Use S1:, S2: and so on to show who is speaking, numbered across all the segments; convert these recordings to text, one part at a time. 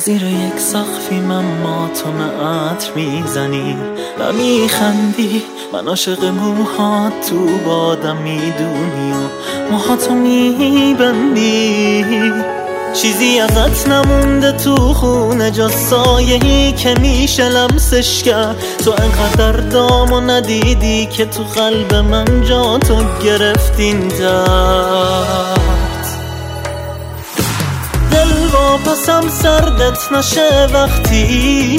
S1: زیر یک سقفی من ماتم میزنی و میخندی. من عاشق موهات تو بادم میدونی و موهاتو میبندی. چیزی ازت نمونده تو خونه جز سایه‌ای که میشه لمسش کرد. تو انقدر دامو ندیدی که تو قلب من جا تو گرفتین تحت. دل واپسم سردت نشه وقتی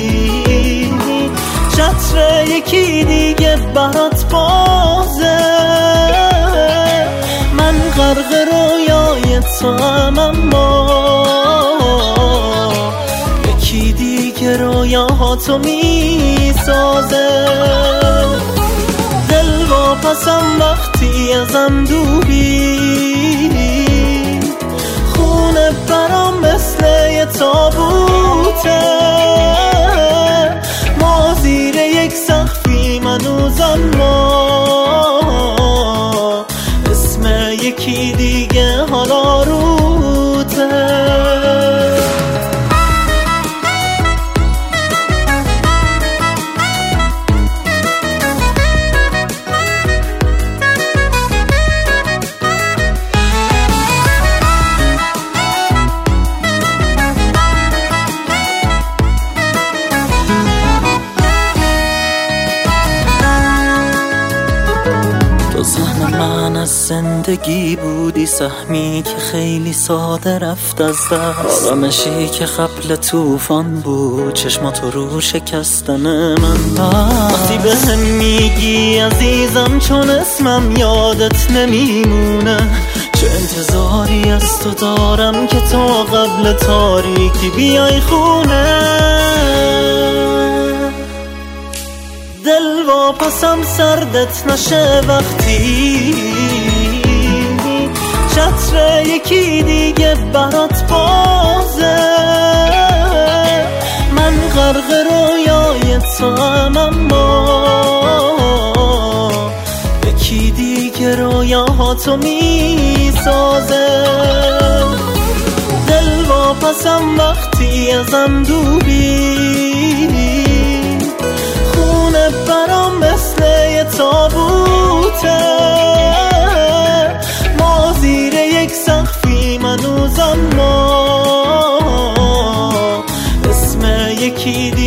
S1: چتر یکی دیگه برات بازه. من غرق رویای تو هم اما یکی دیگه رویاهاتو میسازه. دل واپسم وقتی ازم دوری خونه برام مثل یه تابوته. ما زیر یک سقفی منوزم ما اسم یکی دیگه حالا روته. تو سهم من از زندگی بودی، سهمی که خیلی ساده رفت از دست. آرامشی که قبل طوفان بود، چشماتو رو شکستن من بست. وقتی بهم میگی عزیزم چون اسمم یادت نمیمونه، چه انتظاری از تو دارم که تو قبل تاریکی بیای خونه. دل واپسم سردت نشه وقتی چتر یکی دیگه برات بازه. من غرق رویای تو هم اما یکی دیگه رویاهاتو میسازه. دل واپسم وقتی ازم دوری برام مثل یه تابوته. ما زیر یک سقفی منوزم ما اسم یکی دیگه